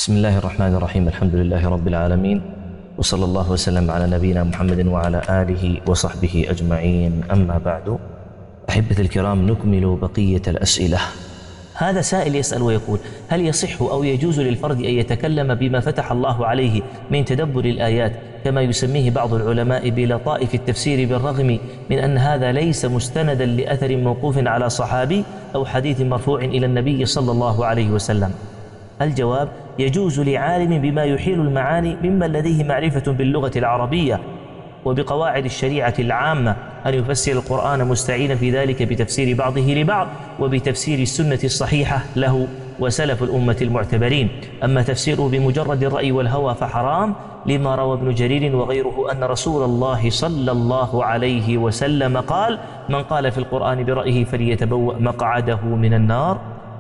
بسم الله الرحمن الرحيم. الحمد لله رب العالمين، وصلى الله وسلم على نبينا محمد وعلى آله وصحبه أجمعين. أما بعد، أحبة الكرام، نكمل بقية الأسئلة. هذا سائل يسأل ويقول: هل يصح أو يجوز للفرد أن يتكلم بما فتح الله عليه من تدبر الآيات كما يسميه بعض العلماء بلطائف التفسير، بالرغم من أن هذا ليس مستندا لأثر موقوف على صحابي أو حديث مرفوع إلى النبي صلى الله عليه وسلم؟ الجواب: يجوز لعالم بما يحيل المعاني ممن لديه معرفة باللغة العربية وبقواعد الشريعة العامة أن يفسر القرآن، مستعينا في ذلك بتفسير بعضه لبعض وبتفسير السنة الصحيحة له وسلف الأمة المعتبرين. أما تفسيره بمجرد الرأي والهوى فحرام، لما روى ابن جرير وغيره أن رسول الله صلى الله عليه وسلم قال: من قال في القرآن برأيه فليتبوأ مقعده من النار،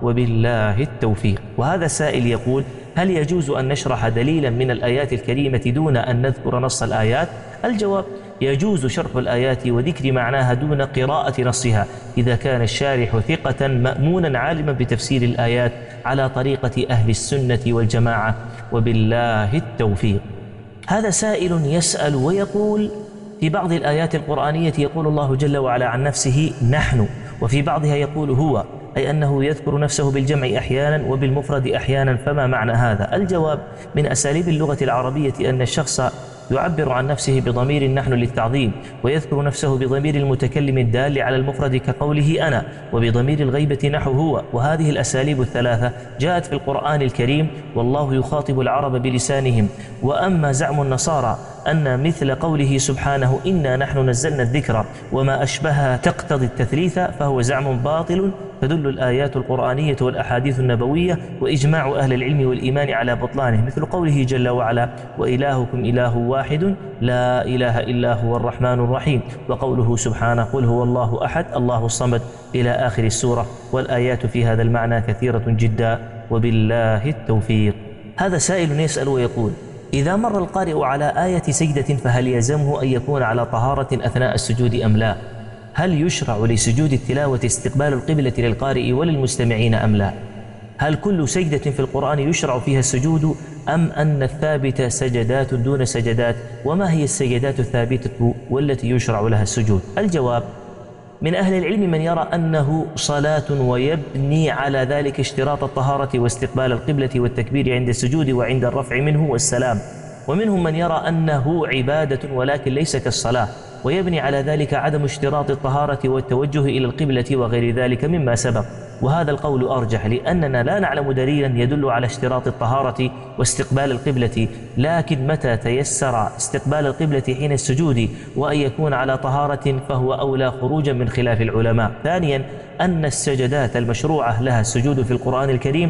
وبالله التوفيق. وهذا السائل يقول: هل يجوز أن نشرح دليلا من الآيات الكريمة دون أن نذكر نص الآيات؟ الجواب: يجوز شرح الآيات وذكر معناها دون قراءة نصها إذا كان الشارح ثقة مأمونا عالما بتفسير الآيات على طريقة أهل السنة والجماعة، وبالله التوفيق. هذا سائل يسأل ويقول: في بعض الآيات القرآنية يقول الله جل وعلا عن نفسه نحن، وفي بعضها يقول هو، أي أنه يذكر نفسه بالجمع أحيانا وبالمفرد أحيانا، فما معنى هذا؟ الجواب: من أساليب اللغة العربية أن الشخص يعبر عن نفسه بضمير نحن للتعظيم، ويذكر نفسه بضمير المتكلم الدال على المفرد كقوله أنا، وبضمير الغيبة نحو هو. وهذه الأساليب الثلاثة جاءت في القرآن الكريم، والله يخاطب العرب بلسانهم. وأما زعم النصارى أن مثل قوله سبحانه إنا نحن نزلنا الذكر وما أشبهها تقتضي التثليث، فهو زعم باطل، تدل الآيات القرآنية والأحاديث النبوية وإجماع أهل العلم والإيمان على بطلانه، مثل قوله جل وعلا: وإلهكم إله واحد لا إله إلا هو الرحمن الرحيم، وقوله سبحانه: قل هو الله أحد الله الصمد، إلى آخر السورة. والآيات في هذا المعنى كثيرة جدا، وبالله التوفيق. هذا سائل يسأل ويقول: إذا مر القارئ على آية سجدة فهل يلزمه أن يكون على طهارة أثناء السجود أم لا؟ هل يشرع لسجود التلاوة استقبال القبلة للقارئ وللمستمعين أم لا؟ هل كل سجدة في القرآن يشرع فيها السجود، أم أن الثابت سجدات دون سجدات؟ وما هي السجدات الثابتة والتي يشرع لها السجود؟ الجواب: من أهل العلم من يرى أنه صلاة ويبني على ذلك اشتراط الطهارة واستقبال القبلة والتكبير عند السجود وعند الرفع منه والسلام، ومنهم من يرى أنه عبادة ولكن ليس كالصلاة، ويبني على ذلك عدم اشتراط الطهارة والتوجه إلى القبلة وغير ذلك مما سبق. وهذا القول أرجح، لأننا لا نعلم دليلا يدل على اشتراط الطهارة واستقبال القبلة، لكن متى تيسر استقبال القبلة حين السجود وأن يكون على طهارة فهو أولى خروجا من خلاف العلماء. ثانيا، أن السجدات المشروعة لها السجود في القرآن الكريم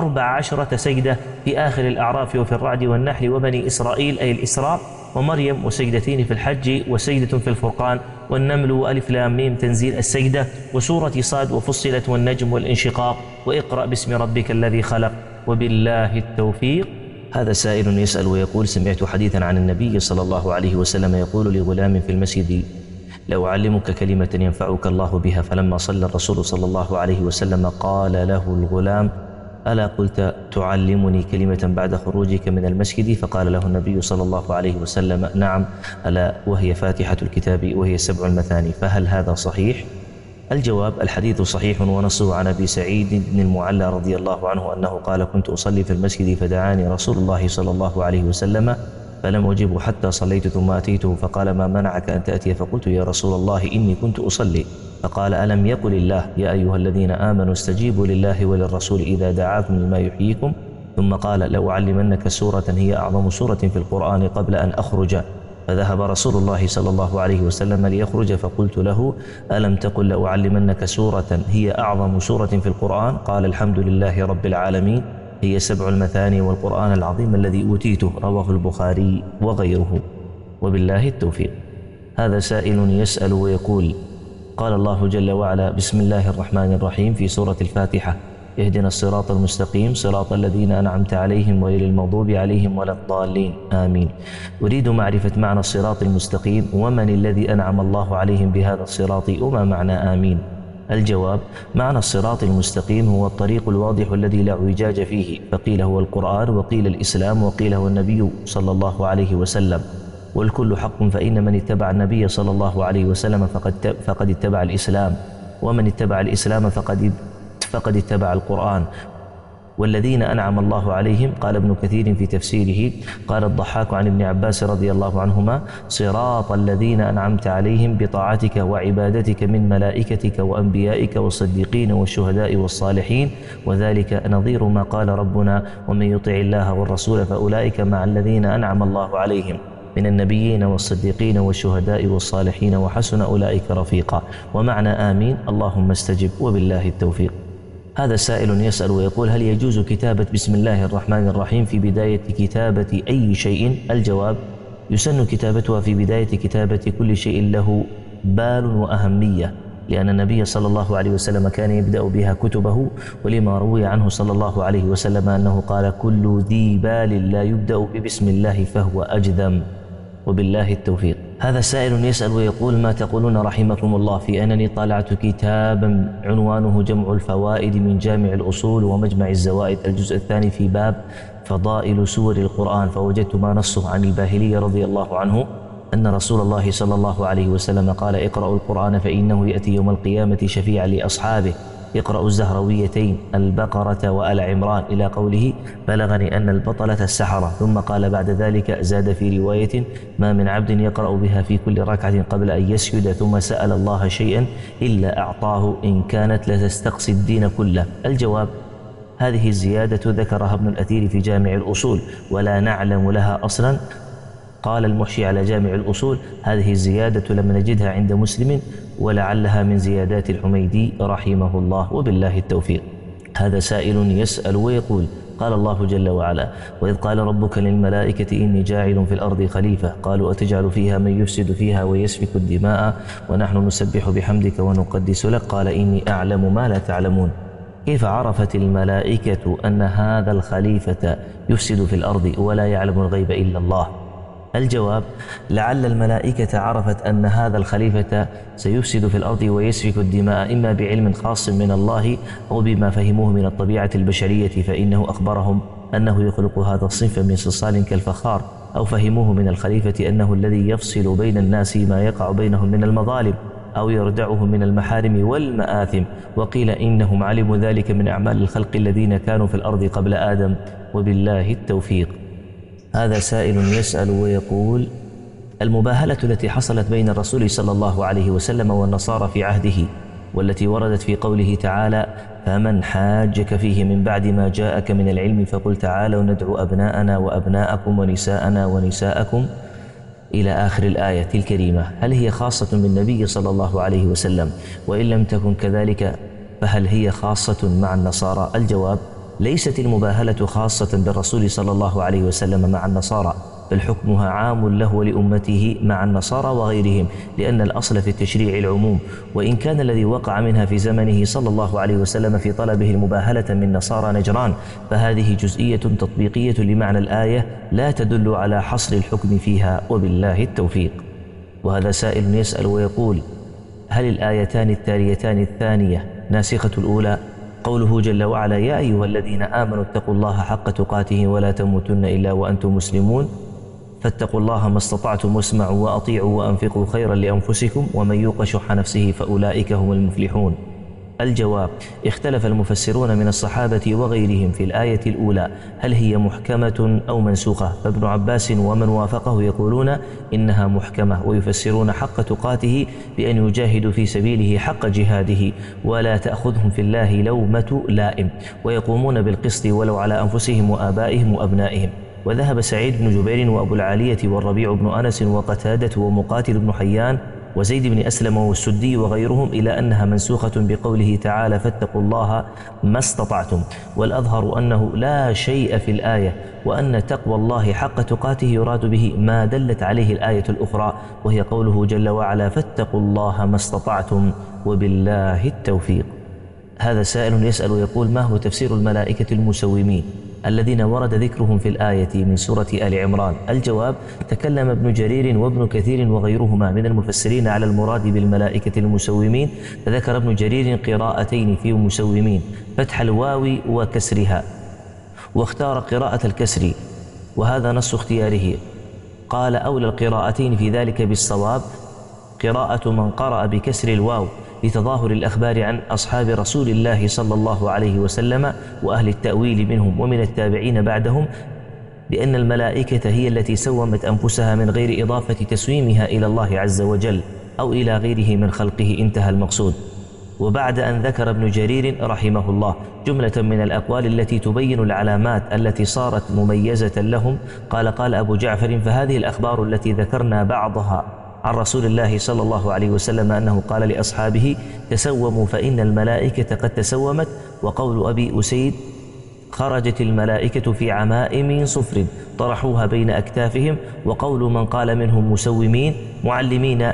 14 سجدة في آخر الأعراف وفي الرعد والنحل وبني إسرائيل أي الإسراء، ومريم، وسجدتين في الحج، وسجدة في الفرقان، والنمل، وألف لام ميم تنزيل السجدة، وسورة صاد، وفصلت، والنجم، والانشقاق، وإقرأ باسم ربك الذي خلق، وبالله التوفيق. هذا سائل يسأل ويقول: سمعت حديثا عن النبي صلى الله عليه وسلم يقول لغلام في المسجد: لو أعلمك كلمة ينفعك الله بها. فلما صلى الرسول صلى الله عليه وسلم قال له الغلام: ألا قلت تعلمني كلمة بعد خروجك من المسجد؟ فقال له النبي صلى الله عليه وسلم: نعم، ألا وهي فاتحة الكتاب وهي 7 المثاني. فهل هذا صحيح؟ الجواب: الحديث صحيح، ونصه عن أبي سعيد بن المعلى رضي الله عنه أنه قال: كنت أصلي في المسجد فدعاني رسول الله صلى الله عليه وسلم فلم أجبه حتى صليت، ثم أتيته فقال: ما منعك أن تأتي؟ فقلت: يا رسول الله إني كنت أصلي. فقال: ألم يقل الله يا أيها الذين آمنوا استجيبوا لله وللرسول إذا دعاكم لما يحييكم؟ ثم قال: لو أعلمنك سورة هي أعظم سورة في القرآن قبل أن أخرج. فذهب رسول الله صلى الله عليه وسلم ليخرج، فقلت له: ألم تقل لأعلمنك سورة هي أعظم سورة في القرآن؟ قال: الحمد لله رب العالمين، هي 7 المثاني والقرآن العظيم الذي أوتيته. رواه البخاري وغيره، وبالله التوفيق. هذا سائل يسأل ويقول: قال الله جل وعلا: بسم الله الرحمن الرحيم في سورة الفاتحة: اهدنا الصراط المستقيم صراط الذين أنعمت عليهم غير المغضوب عليهم ولا الضالين، آمين. أريد معرفة معنى الصراط المستقيم، ومن الذي أنعم الله عليهم بهذا الصراط، وما معنى آمين؟ الجواب: معنى الصراط المستقيم هو الطريق الواضح الذي لا اعوجاج فيه، فقيل هو القرآن، وقيل الإسلام، وقيل هو النبي صلى الله عليه وسلم، والكل حق، فإن من اتبع النبي صلى الله عليه وسلم فقد اتبع الإسلام، ومن اتبع الإسلام فقد اتبع القرآن. والذين أنعم الله عليهم، قال ابن كثير في تفسيره، قال الضحاك عن ابن عباس رضي الله عنهما: صراط الذين أنعمت عليهم بطاعتك وعبادتك من ملائكتك وأنبيائك والصديقين والشهداء والصالحين، وذلك نظير ما قال ربنا: ومن يطع الله والرسول فأولئك مع الذين أنعم الله عليهم من النبيين والصديقين والشهداء والصالحين وحسن أولئك رفيقا. ومعنى آمين: اللهم استجب، وبالله التوفيق. هذا سائل يسأل ويقول: هل يجوز كتابة بسم الله الرحمن الرحيم في بداية كتابة أي شيء؟ الجواب: يسن كتابتها في بداية كتابة كل شيء له بال وأهمية، لأن النبي صلى الله عليه وسلم كان يبدأ بها كتبه، ولما روي عنه صلى الله عليه وسلم أنه قال: كل ذي بال لا يبدأ ببسم الله فهو أجذم، وبالله التوفيق. هذا سائل يسأل ويقول: ما تقولون رحمكم الله في أنني طالعت كتابا عنوانه جمع الفوائد من جامع الأصول ومجمع الزوائد الجزء الثاني في باب فضائل سور القرآن، فوجدت ما نصه عن الباهلي رضي الله عنه أن رسول الله صلى الله عليه وسلم قال: اقرأوا القرآن فإنه يأتي يوم القيامة شفيعا لأصحابه، اقرأوا الزهرويتين البقرة وآل عمران، إلى قوله: بلغني أن البطلة السحرة. ثم قال بعد ذلك، زاد في رواية: ما من عبد يقرأ بها في كل ركعة قبل أن يسجد ثم سأل الله شيئا إلا أعطاه إن كانت لتستقصي الدين كله. الجواب: هذه الزيادة ذكرها ابن الأثير في جامع الأصول ولا نعلم لها أصلا. قال المحشي على جامع الأصول: هذه الزيادة لم نجدها عند مسلم، ولعلها من زيادات الحميدي رحمه الله، وبالله التوفيق. هذا سائل يسأل ويقول: قال الله جل وعلا: وإذ قال ربك للملائكة إني جاعل في الأرض خليفة، قالوا أتجعل فيها من يفسد فيها ويسفك الدماء ونحن نسبح بحمدك ونقدس لك، قال إني أعلم ما لا تعلمون. كيف عرفت الملائكة أن هذا الخليفة يفسد في الأرض ولا يعلم الغيب إلا الله؟ الجواب: لعل الملائكة عرفت أن هذا الخليفة سيفسد في الأرض ويسفك الدماء إما بعلم خاص من الله أو بما فهموه من الطبيعة البشرية، فإنه أخبرهم أنه يخلق هذا الصنف من صلصال كالفخار، أو فهموه من الخليفة أنه الذي يفصل بين الناس ما يقع بينهم من المظالم أو يردعهم من المحارم والمآثم، وقيل إنهم علموا ذلك من أعمال الخلق الذين كانوا في الأرض قبل آدم، وبالله التوفيق. هذا سائل يسأل ويقول: المباهلة التي حصلت بين الرسول صلى الله عليه وسلم والنصارى في عهده، والتي وردت في قوله تعالى: فمن حاجك فيه من بعد ما جاءك من العلم فقل تعالوا ندعو أبناءنا وأبناءكم ونساءنا ونساءكم، إلى آخر الآية الكريمة، هل هي خاصة بالنبي صلى الله عليه وسلم؟ وإن لم تكن كذلك فهل هي خاصة مع النصارى؟ الجواب: ليست المباهلة خاصة بالرسول صلى الله عليه وسلم مع النصارى، بل حكمها عام له ولأمته مع النصارى وغيرهم، لأن الأصل في التشريع العموم، وإن كان الذي وقع منها في زمنه صلى الله عليه وسلم في طلبه المباهلة من نصارى نجران، فهذه جزئية تطبيقية لمعنى الآية لا تدل على حصر الحكم فيها، وبالله التوفيق. وهذا سائل يسأل ويقول: هل الآيتان التاليتان الثانية ناسخة الأولى؟ قوله جل وعلا: يا أيها الذين آمنوا اتقوا الله حق تقاته ولا تموتن إلا وأنتم مسلمون، فاتقوا الله ما استطعتم واسمعوا وأطيعوا وأنفقوا خيرا لأنفسكم ومن يوق شح نفسه فأولئك هم المفلحون. الجواب: اختلف المفسرون من الصحابة وغيرهم في الآية الأولى هل هي محكمة أو منسوخة، فابن عباس ومن وافقه يقولون إنها محكمة، ويفسرون حق تقاته بأن يجاهدوا في سبيله حق جهاده ولا تأخذهم في الله لومة لائم، ويقومون بالقسط ولو على أنفسهم وآبائهم وأبنائهم. وذهب سعيد بن جبير وأبو العالية والربيع بن أنس وقتادة ومقاتل بن حيان وزيد بن أسلم والسدي وغيرهم إلى أنها منسوخة بقوله تعالى: فاتقوا الله ما استطعتم، والأظهر أنه لا شيء في الآية، وأن تقوى الله حق تقاته يراد به ما دلت عليه الآية الأخرى، وهي قوله جل وعلا: فاتقوا الله ما استطعتم، وبالله التوفيق. هذا سائل يسأل ويقول: ما هو تفسير الملائكة المسومين؟ الذين ورد ذكرهم في الآية من سورة آل عمران؟ الجواب: تكلم ابن جرير وابن كثير وغيرهما من المفسرين على المراد بالملائكة المسومين، فذكر ابن جرير قراءتين في مسومين: فتح الواو وكسرها، واختار قراءة الكسر، وهذا نص اختياره. قال: أولى القراءتين في ذلك بالصواب قراءة من قرأ بكسر الواو لتظاهر الأخبار عن أصحاب رسول الله صلى الله عليه وسلم وأهل التأويل منهم ومن التابعين بعدهم، بأن الملائكة هي التي سومت أنفسها من غير إضافة تسويمها إلى الله عز وجل أو إلى غيره من خلقه. انتهى المقصود. وبعد أن ذكر ابن جرير رحمه الله جملة من الأقوال التي تبين العلامات التي صارت مميزة لهم، قال أبو جعفر: فهذه الأخبار التي ذكرنا بعضها عن رسول الله صلى الله عليه وسلم أنه قال لأصحابه: تسوموا فإن الملائكة قد تسومت. وقول أبي أسيد: خرجت الملائكة في عمائم صفر طرحوها بين أكتافهم. وقول من قال منهم مسومين معلمين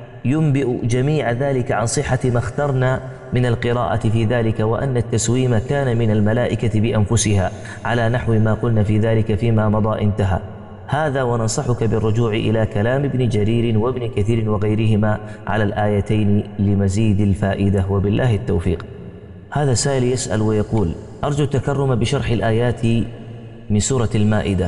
ينبئ جميع ذلك عن صحة ما اخترنا من القراءة في ذلك، وأن التسويم كان من الملائكة بأنفسها على نحو ما قلنا في ذلك فيما مضى. انتهى. هذا، وننصحك بالرجوع إلى كلام ابن جرير وابن كثير وغيرهما على الآيتين لمزيد الفائدة، وبالله التوفيق. هذا سائل يسأل ويقول: أرجو التكرم بشرح الآيات من سورة المائدة،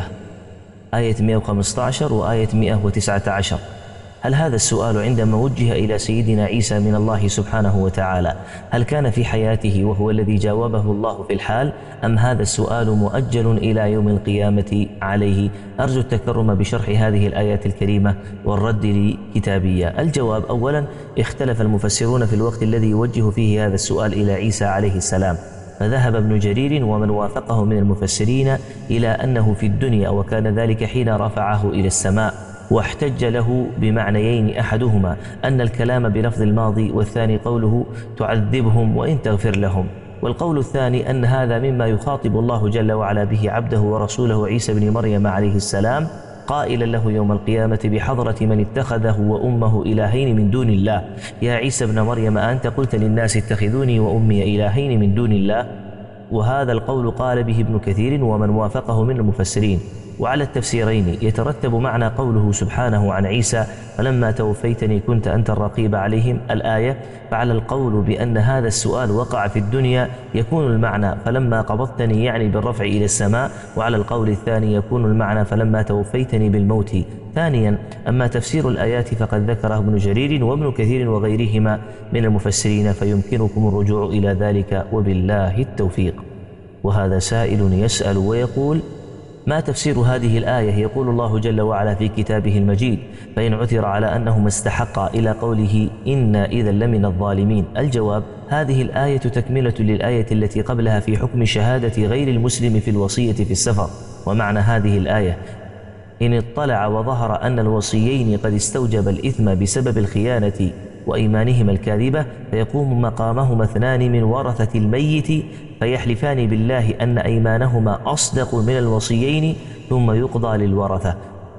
آية 115 وآية 119. هل هذا السؤال عندما وجه إلى سيدنا عيسى من الله سبحانه وتعالى هل كان في حياته وهو الذي جاوبه الله في الحال، أم هذا السؤال مؤجل إلى يوم القيامة عليه؟ أرجو التكرم بشرح هذه الآيات الكريمة والرد لكتابية. الجواب: أولا، اختلف المفسرون في الوقت الذي يوجه فيه هذا السؤال إلى عيسى عليه السلام، فذهب ابن جرير ومن وافقه من المفسرين إلى أنه في الدنيا، وكان ذلك حين رفعه إلى السماء، واحتج له بمعنيين: أحدهما أن الكلام بلفظ الماضي، والثاني قوله تعذبهم وإن تغفر لهم. والقول الثاني أن هذا مما يخاطب الله جل وعلا به عبده ورسوله عيسى بن مريم عليه السلام، قائلا له يوم القيامة بحضرة من اتخذه وأمه إلهين من دون الله: يا عيسى بن مريم أنت قلت للناس اتخذوني وأمي إلهين من دون الله. وهذا القول قال به ابن كثير ومن وافقه من المفسرين. وعلى التفسيرين يترتب معنى قوله سبحانه عن عيسى: فلما توفيتني كنت أنت الرقيب عليهم، الآية، فعلى القول بأن هذا السؤال وقع في الدنيا يكون المعنى فلما قبضتني يعني بالرفع إلى السماء، وعلى القول الثاني يكون المعنى فلما توفيتني بالموت. ثانيا، أما تفسير الآيات فقد ذكره ابن جرير وابن كثير وغيرهما من المفسرين، فيمكنكم الرجوع إلى ذلك، وبالله التوفيق. وهذا سائل يسأل ويقول: ما تفسير هذه الآية؟ يقول الله جل وعلا في كتابه المجيد: فإن عثر على أنهما استحقا، إلى قوله: إنا إذا لمن الظالمين. الجواب: هذه الآية تكملة للآية التي قبلها في حكم شهادة غير المسلم في الوصية في السفر. ومعنى هذه الآية: إن اطلع وظهر أن الوصيين قد استوجب الإثم بسبب الخيانة وإيمانهما الكاذبة، فيقوم مقامهما اثنان من ورثة الميت فيحلفان بالله أن أيمانهما أصدق من الوصيين، ثم يقضى للورثة.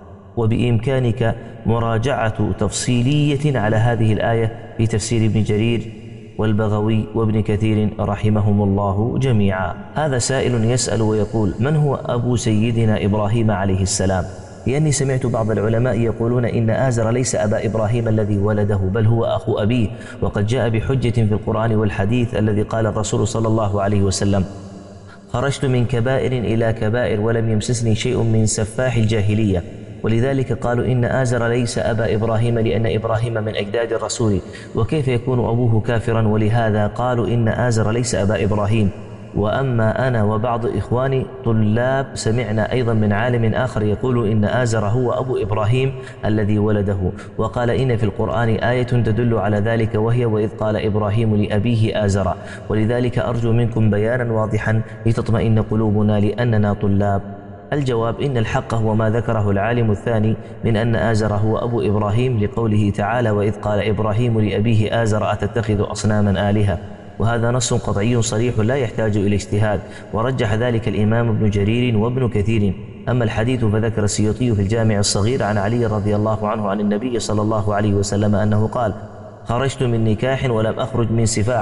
وبإمكانك مراجعة تفصيلية على هذه الآية في تفسير ابن جرير والبغوي وابن كثير رحمهم الله جميعا. هذا سائل يسأل ويقول: من هو أبو سيدنا إبراهيم عليه السلام؟ لأني سمعت بعض العلماء يقولون إن آزر ليس أبا إبراهيم الذي ولده، بل هو أخو أبيه، وقد جاء بحجة في القرآن والحديث الذي قال الرسول صلى الله عليه وسلم: خرجت من كبائر إلى كبائر ولم يمسسني شيء من سفاح الجاهلية. ولذلك قالوا إن آزر ليس أبا إبراهيم لأن إبراهيم من أجداد الرسول، وكيف يكون أبوه كافرا؟ ولهذا قالوا إن آزر ليس أبا إبراهيم. وأما أنا وبعض إخواني طلاب سمعنا أيضا من عالم آخر يقول إن آزر هو أبو إبراهيم الذي ولده، وقال إن في القرآن آية تدل على ذلك، وهي: وإذ قال إبراهيم لأبيه آزر. ولذلك أرجو منكم بيانا واضحا لتطمئن قلوبنا لأننا طلاب. الجواب: إن الحق هو ما ذكره العالم الثاني من أن آزر هو أبو إبراهيم، لقوله تعالى: وإذ قال إبراهيم لأبيه آزر أتتخذ أصناما آلهة. وهذا نص قطعي صريح لا يحتاج إلى اجتهاد، ورجح ذلك الإمام ابن جرير وابن كثير. أما الحديث فذكر السيوطي في الجامع الصغير عن علي رضي الله عنه عن النبي صلى الله عليه وسلم أنه قال: خرجت من نكاح ولم أخرج من سفاح،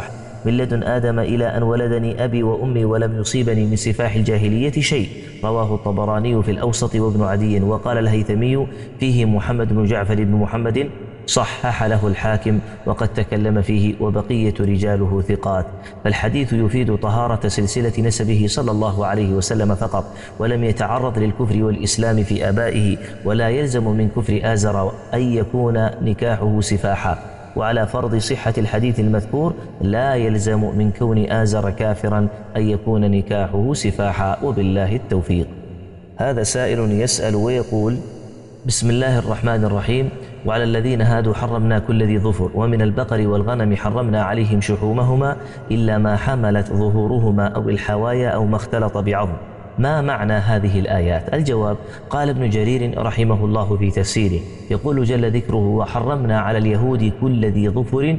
من لدن آدم إلى أن ولدني أبي وأمي ولم يصيبني من سفاح الجاهلية شيء. رواه الطبراني في الأوسط وابن عدي. وقال الهيثمي فيه محمد بن جعفر بن محمد، صحح له الحاكم وقد تكلم فيه، وبقية رجاله ثقات. فالحديث يفيد طهارة سلسلة نسبه صلى الله عليه وسلم فقط، ولم يتعرض للكفر والإسلام في آبائه، ولا يلزم من كفر آزر أن يكون نكاحه سفاحا. وعلى فرض صحة الحديث المذكور لا يلزم من كون آزر كافرا أن يكون نكاحه سفاحا، وبالله التوفيق. هذا سائل يسأل ويقول: بسم الله الرحمن الرحيم. وعلى الذين هادوا حرمنا كل ذي ظفر، ومن البقر والغنم حرمنا عليهم شحومهما إلا ما حملت ظهورهما أو الحوايا أو ما اختلط بعظم. ما معنى هذه الآيات؟ الجواب: قال ابن جرير رحمه الله في تفسيره، يقول جل ذكره: وحرمنا على اليهود كل ذي ظفر،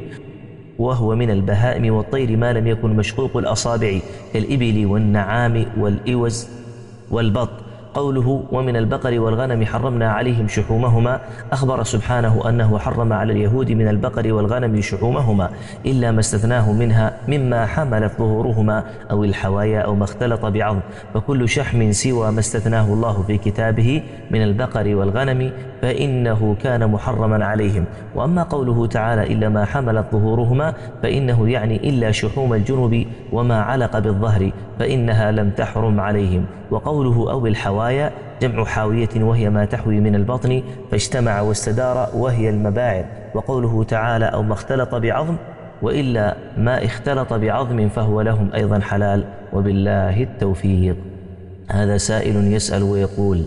وهو من البهائم والطير ما لم يكن مشقوق الأصابع كالإبل والنعام والإوز والبط. قوله ومن البقر والغنم حرمنا عليهم شحومهما، أخبر سبحانه أنه حرم على اليهود من البقر والغنم شحومهما إلا ما استثناه منها مما حملت ظهورهما أو الحوايا أو ما اختلط بعظم، فكل شحم سوى ما استثناه الله في كتابه من البقر والغنم فإنه كان محرما عليهم. وأما قوله تعالى إلا ما حملت ظهورهما فإنه يعني إلا شحوم الجنب وما علق بالظهر فإنها لم تحرم عليهم. وقوله أو الحوايا جمع حاوية وهي ما تحوي من البطن فاجتمع واستدار وهي المباعر. وقوله تعالى أو ما اختلط بعظم، وإلا ما اختلط بعظم فهو لهم أيضا حلال، وبالله التوفيق. هذا سائل يسأل ويقول: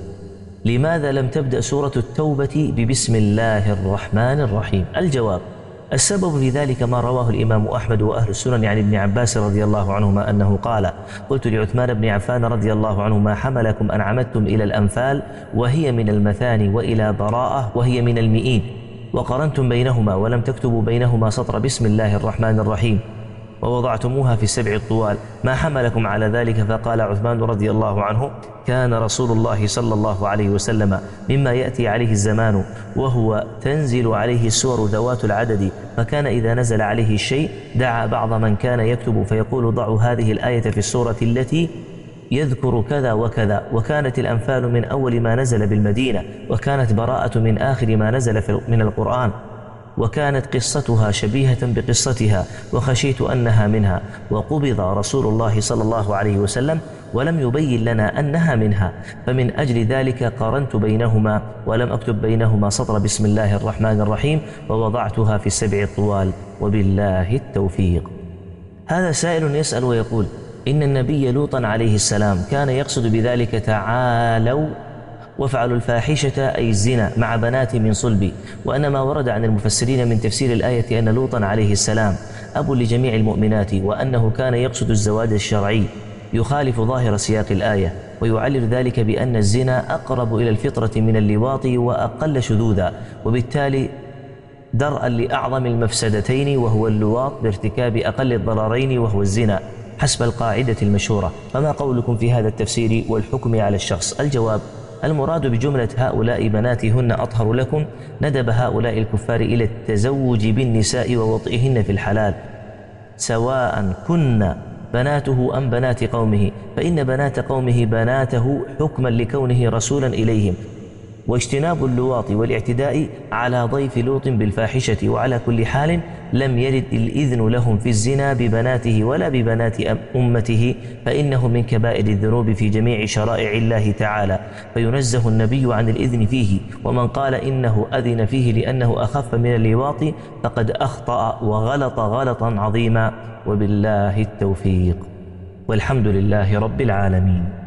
لماذا لم تبدأ سورة التوبة ببسم الله الرحمن الرحيم؟ الجواب: السبب في ذلك ما رواه الإمام أحمد وأهل السنن عن ابن عباس رضي الله عنهما أنه قال: قلت لعثمان بن عفان رضي الله عنه ما حملكم أن عمدتم إلى الأنفال وهي من المثاني وإلى براءة وهي من المئين، وقرنتم بينهما ولم تكتبوا بينهما سطر بسم الله الرحمن الرحيم ووضعتموها في السبع الطوال، ما حملكم على ذلك؟ فقال عثمان رضي الله عنه: كان رسول الله صلى الله عليه وسلم مما يأتي عليه الزمان وهو تنزل عليه السور ذوات العدد، فكان إذا نزل عليه الشيء دعا بعض من كان يكتب فيقول: ضعوا هذه الآية في السورة التي يذكر كذا وكذا. وكانت الأنفال من أول ما نزل بالمدينة، وكانت براءة من آخر ما نزل من القرآن، وكانت قصتها شبيهة بقصتها، وخشيت أنها منها. وقبض رسول الله صلى الله عليه وسلم ولم يبين لنا أنها منها، فمن أجل ذلك قارنت بينهما ولم أكتب بينهما سطر بسم الله الرحمن الرحيم ووضعتها في السبع الطوال، وبالله التوفيق. هذا سائل يسأل ويقول: إن النبي لوطا عليه السلام كان يقصد بذلك تعالوا وافعلوا الفاحشة أي الزنا مع بنات من صلبي، وأن ما ورد عن المفسرين من تفسير الآية أن لوطا عليه السلام أب لجميع المؤمنات، وأنه كان يقصد الزواج الشرعي يخالف ظاهر سياق الآية، ويعلل ذلك بأن الزنا أقرب إلى الفطرة من اللواط وأقل شذوذا، وبالتالي درءا لأعظم المفسدتين وهو اللواط بارتكاب أقل الضررين وهو الزنا حسب القاعدة المشهورة. فما قولكم في هذا التفسير والحكم على الشخص؟ الجواب: المراد بجملة هؤلاء بناتهن أطهر لكم ندب هؤلاء الكفار إلى التزوج بالنساء ووطئهن في الحلال، سواء كن بناته أم بنات قومه، فإن بنات قومه بناته حكما لكونه رسولا إليهم، واجتناب اللواط والاعتداء على ضيف لوط بالفاحشة. وعلى كل حال لم يرد الإذن لهم في الزنا ببناته ولا ببنات أمته، فإنه من كبائر الذنوب في جميع شرائع الله تعالى، فينزه النبي عن الإذن فيه. ومن قال إنه أذن فيه لأنه أخف من اللواط فقد أخطأ وغلط غلطا عظيما، وبالله التوفيق، والحمد لله رب العالمين.